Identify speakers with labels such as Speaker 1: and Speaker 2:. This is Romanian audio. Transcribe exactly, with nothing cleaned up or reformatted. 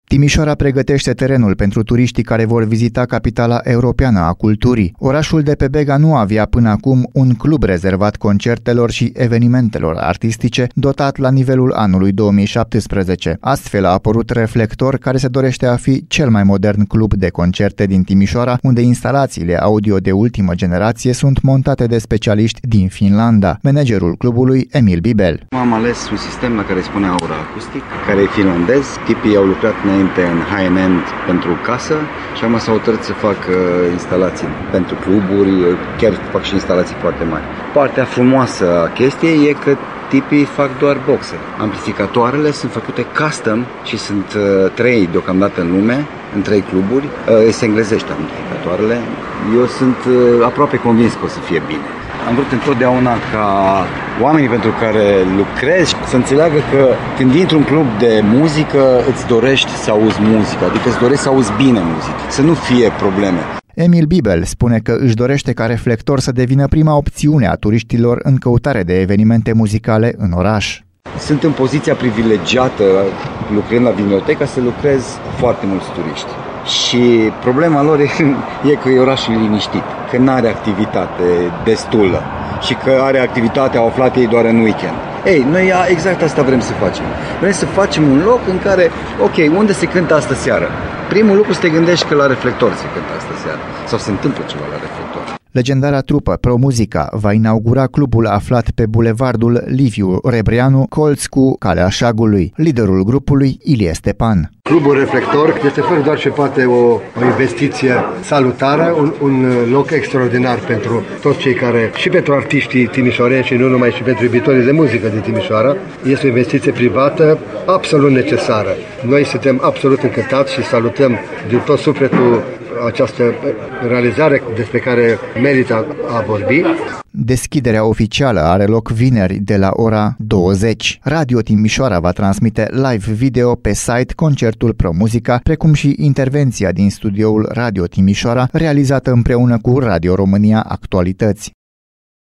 Speaker 1: Timișoara pregătește terenul pentru turiștii care vor vizita capitala europeană a culturii. Orașul de pe Bega nu avea până acum un club rezervat concertelor și evenimentelor artistice dotat la nivelul anului două mii șaptesprezece. Astfel a apărut Reflector, care se dorește a fi cel mai modern club de concerte din Timișoara, unde instalațiile audio de ultimă generație sunt montate de specialiști din Finlanda. Managerul clubului, Emil Bibel.
Speaker 2: Am ales un sistem la care spune Aura Acustic, care e finlandez. Tipii au lucrat înainte în high-end pentru casă și am s-au hotărât să fac uh, instalații pentru cluburi, chiar fac și instalații foarte mari. Partea frumoasă a chestiei e că tipii fac doar boxe. Amplificatoarele sunt făcute custom și sunt uh, trei deocamdată în lume, în trei cluburi. Uh, se englezește amplificatoarele. Eu sunt uh, aproape convins că o să fie bine. Am vrut întotdeauna ca oamenii pentru care lucrezi să înțeleagă că când intri în club de muzică îți dorești să auzi muzică, adică îți dorești să auzi bine muzică, să nu fie probleme.
Speaker 1: Emil Bibel spune că își dorește ca Reflector să devină prima opțiune a turiștilor în căutare de evenimente muzicale în oraș.
Speaker 2: Sunt în poziția privilegiată, lucrând la Vinilioteca, să lucrez cu foarte mulți turiști. Și problema lor e, e că e orașul liniștit, că nu are activitate destulă și că are activitate, au aflat ei doar în weekend. Ei, noi exact asta vrem să facem. Vrem să facem un loc în care, ok, unde se cântă astă seară? Primul lucru să te gândești că la Reflector se cântă astă seară sau se întâmplă ceva la Reflector.
Speaker 1: Legendara trupă Pro Muzica va inaugura clubul aflat pe bulevardul Liviu Rebreanu, colț cu Calea Șagului. Liderul grupului, Ilie Stepan.
Speaker 3: Clubul Reflector este fără doar și poate o, o investiție salutară, un, un loc extraordinar pentru toți cei care, și pentru artiștii timișoreni și nu numai, și pentru iubitorii de muzică din Timișoara. Este o investiție privată absolut necesară. Noi suntem absolut încântați și salutăm din tot sufletul această realizare despre care merită a vorbi.
Speaker 1: Deschiderea oficială are loc vineri de la ora douăzeci. Radio Timișoara va transmite live video pe site concertul Pro Muzica, precum și intervenția din studioul Radio Timișoara, realizată împreună cu Radio România Actualități.